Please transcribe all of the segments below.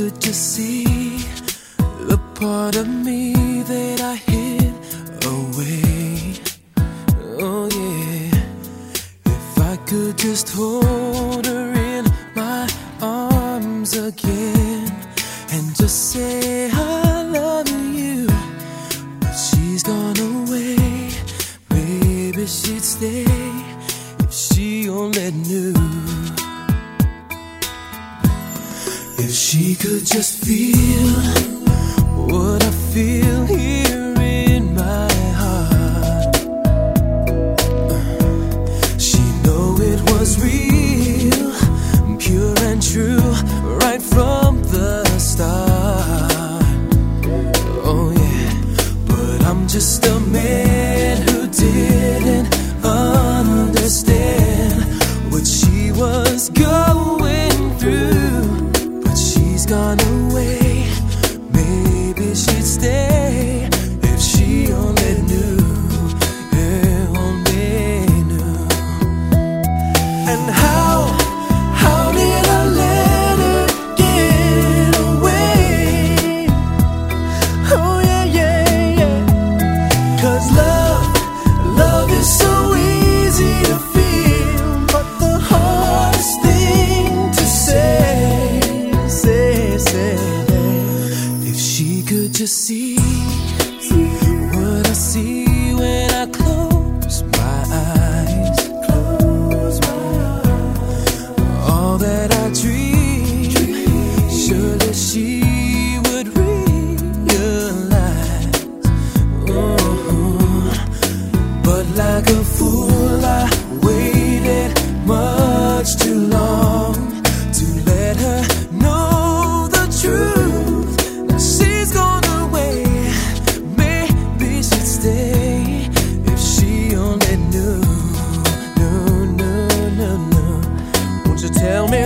could just see the part of me that I hid away. Oh yeah, if I could just hold her in my arms again and just say I love you, but she's gone away. Maybe she'd stay if she only knew. If she could just feel what I feel here in my heart, she'd know it was real, pure and true, right from the start. Oh yeah, but I'm just a man who didn't understand what she was going through. She's gone away. Maybe she'd stay if she only knew. Yeah, only knew. And how did I let her get away? Oh yeah, yeah, yeah. 'Cause love is so easy to feel, but the hardest thing to say. If she could just see what I see when I close my eyes, all that I dream, surely she would realize. But like a fool I waited much too long to let her know truth. Now she's gone away. Maybe she'd stay if she only knew. No, no, no, no. Won't you tell me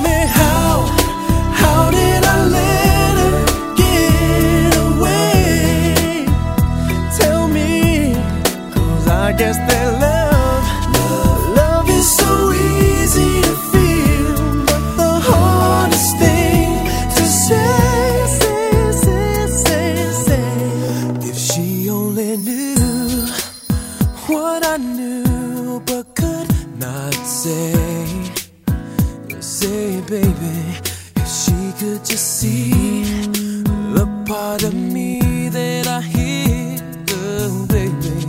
how did I let her get away? Tell me, 'cause I guess that love is so easy to feel, but the hardest thing to say. If she only knew what I knew but could not say. Say, baby, if she could just see the part of me that I hid away.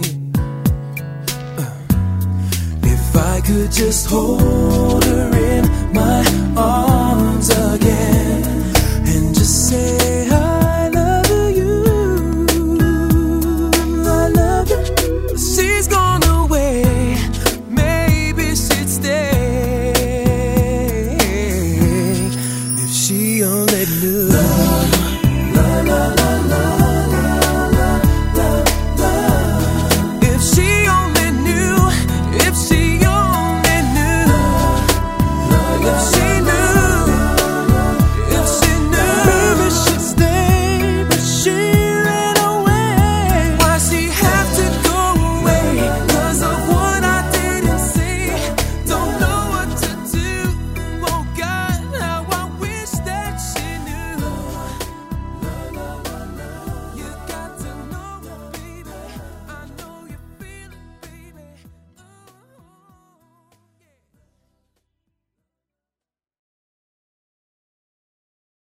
If I could just hold her in my arms again and just say I love you, I love you. She's gone away. Maybe she'd stay if she only knew.